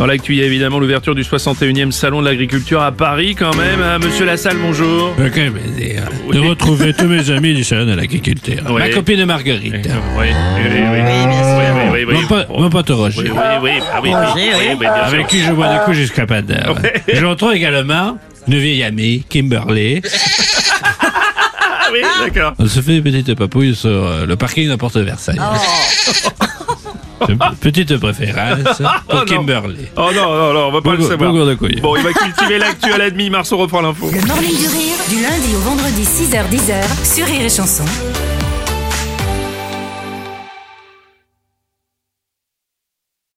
Dans l'actu, il y a évidemment l'ouverture du 61e Salon de l'Agriculture à Paris quand même. Monsieur Lassalle, bonjour. Quel plaisir de retrouver tous mes amis du Salon de l'Agriculture. Oui. Ma copine Marguerite. Oui, Mon pote Roger. Avec qui je bois des coups jusqu'à pas d'heure. Je retrouve également une vieille amie, Kimberly. Ah oui, d'accord. On se fait une petite papouille sur le parking de la Porte Versailles. Une petite préférence pour Kimberly. Oh non, on va pas le savoir. Bourgogne de couille. Bon, il va cultiver l'actu à la demi. Mars, on reprend l'info. Le Morning du Rire, du lundi au vendredi 6h-10h sur Rire et Chanson.